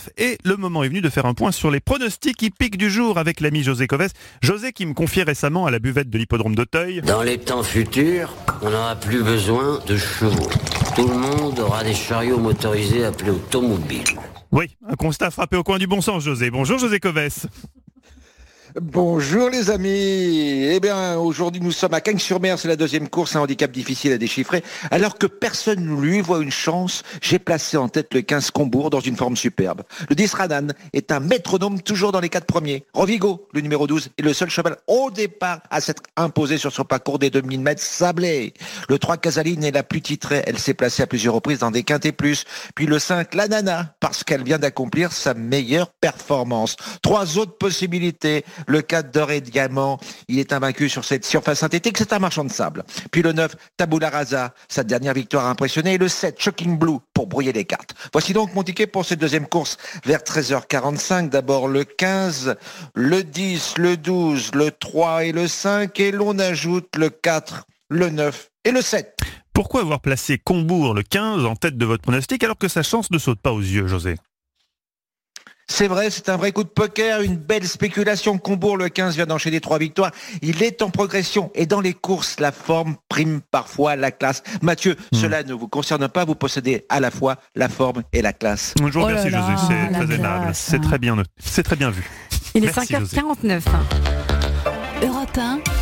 9 et le moment est venu de faire un point sur les pronostics hippiques du jour avec l'ami José Coves. José qui me confiait récemment à la buvette de l'hippodrome d'Auteuil. Dans les temps futurs, on n'aura plus besoin de chevaux. Tout le monde aura des chariots motorisés appelés automobiles. Oui, un constat frappé au coin du bon sens, José. Bonjour José Coves. Bonjour les amis. Eh bien, aujourd'hui nous sommes à Cagnes-sur-Mer, c'est la deuxième course, un handicap difficile à déchiffrer. Alors que personne ne lui voit une chance, j'ai placé en tête le 15 Combourg dans une forme superbe. Le 10 Radan est un métronome toujours dans les 4 premiers. Rovigo, le numéro 12, est le seul cheval au départ à s'être imposé sur son parcours des 2000 mètres sablés. Le 3 Casaline est la plus titrée, elle s'est placée à plusieurs reprises dans des quintés plus. Puis le 5 La Nana, parce qu'elle vient d'accomplir sa meilleure performance. 3 autres possibilités. Le 4 d'or et diamant, il est invaincu sur cette surface synthétique, c'est un marchand de sable. Puis le 9, Tabula Rasa, sa dernière victoire a impressionné. Et le 7, Shocking Blue, pour brouiller les cartes. Voici donc mon ticket pour cette deuxième course vers 13h45. D'abord le 15, le 10, le 12, le 3 et le 5. Et l'on ajoute le 4, le 9 et le 7. Pourquoi avoir placé Combourg le 15 en tête de votre pronostic alors que sa chance ne saute pas aux yeux, José ? C'est vrai, c'est un vrai coup de poker, une belle spéculation. Combourg, le 15, vient d'enchaîner 3 victoires. Il est en progression et dans les courses, la forme prime parfois la classe. Mathieu, cela ne vous concerne pas, vous possédez à la fois la forme et la classe. Je vous remercie José, c'est très aimable, classe. c'est très bien vu. Il est Merci, 5h49. Europe 1.